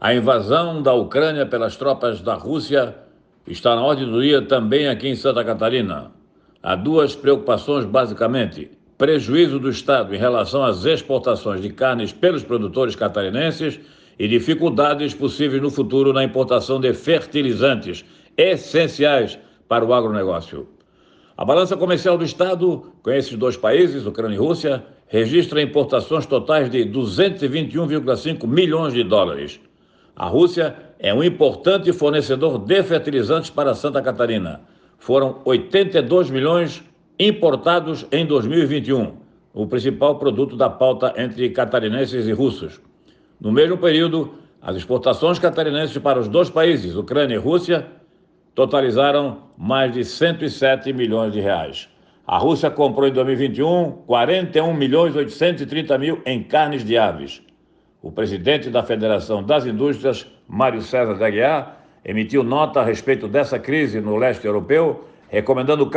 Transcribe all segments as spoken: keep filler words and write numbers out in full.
A invasão da Ucrânia pelas tropas da Rússia está na ordem do dia também aqui em Santa Catarina. Há duas preocupações basicamente: prejuízo do Estado em relação às exportações de carnes pelos produtores catarinenses e dificuldades possíveis no futuro na importação de fertilizantes essenciais para o agronegócio. A balança comercial do Estado com esses dois países, Ucrânia e Rússia, registra importações totais de duzentos e vinte e um vírgula cinco milhões de dólares. A Rússia é um importante fornecedor de fertilizantes para Santa Catarina. Foram oitenta e dois milhões importados em dois mil e vinte e um, o principal produto da pauta entre catarinenses e russos. No mesmo período, as exportações catarinenses para os dois países, Ucrânia e Rússia, totalizaram mais de cento e sete milhões de reais. A Rússia comprou em dois mil e vinte e um quarenta e um milhões oitocentos e trinta mil em carnes de aves. O presidente da Federação das Indústrias, Mário César de Aguiar, emitiu nota a respeito dessa crise no leste europeu, recomendando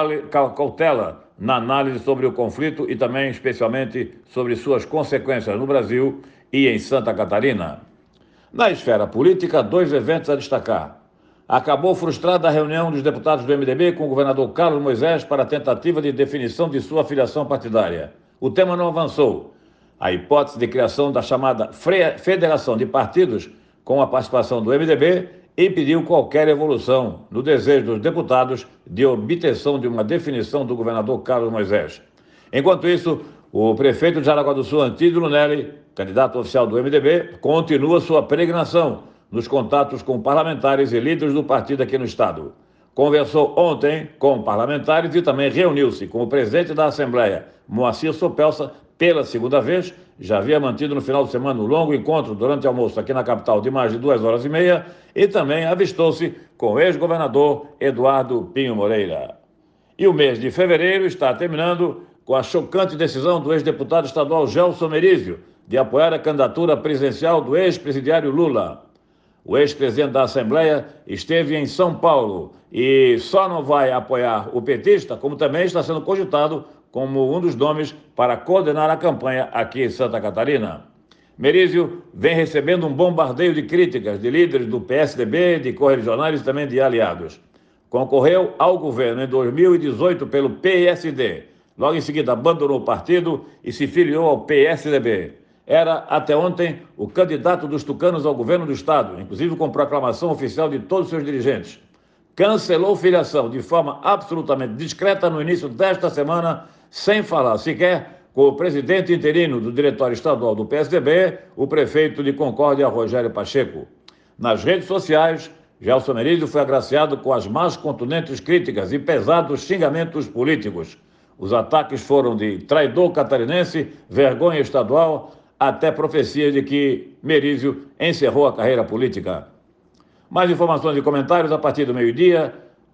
cautela na análise sobre o conflito e também, especialmente, sobre suas consequências no Brasil e em Santa Catarina. Na esfera política, dois eventos a destacar. Acabou frustrada a reunião dos deputados do M D B com o governador Carlos Moisés para a tentativa de definição de sua filiação partidária. O tema não avançou. A hipótese de criação da chamada Federação de Partidos, com a participação do M D B, impediu qualquer evolução no desejo dos deputados de obtenção de uma definição do governador Carlos Moisés. Enquanto isso, o prefeito de Jaraguá do Sul, Antídio Lunelli, candidato oficial do M D B, continua sua peregrinação nos contatos com parlamentares e líderes do partido aqui no estado. Conversou ontem com parlamentares e também reuniu-se com o presidente da Assembleia, Moacir Sopelsa, pela segunda vez. Já havia mantido no final de semana um longo encontro durante o almoço aqui na capital de mais de duas horas e meia e também avistou-se com o ex-governador Eduardo Pinho Moreira. E o mês de fevereiro está terminando com a chocante decisão do ex-deputado estadual Gelson Merizio de apoiar a candidatura presidencial do ex-presidiário Lula. O ex-presidente da Assembleia esteve em São Paulo e só não vai apoiar o petista, como também está sendo cogitado como um dos nomes para coordenar a campanha aqui em Santa Catarina. Merizio vem recebendo um bombardeio de críticas de líderes do P S D B, de correligionários e também de aliados. Concorreu ao governo em dois mil e dezoito pelo P S D. Logo em seguida abandonou o partido e se filiou ao P S D B. Era, até ontem, o candidato dos tucanos ao governo do estado, inclusive com proclamação oficial de todos os seus dirigentes. Cancelou filiação de forma absolutamente discreta no início desta semana, sem falar sequer com o presidente interino do Diretório Estadual do P S D B, o prefeito de Concórdia, Rogério Pacheco. Nas redes sociais, Gelson Merizio foi agraciado com as mais contundentes críticas e pesados xingamentos políticos. Os ataques foram de traidor catarinense, vergonha estadual, até profecia de que Merizio encerrou a carreira política. Mais informações e comentários a partir do meio-dia,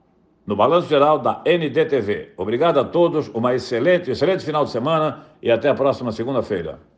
no Balanço Geral da N D T V. Obrigado a todos, uma excelente, excelente final de semana e até a próxima segunda-feira.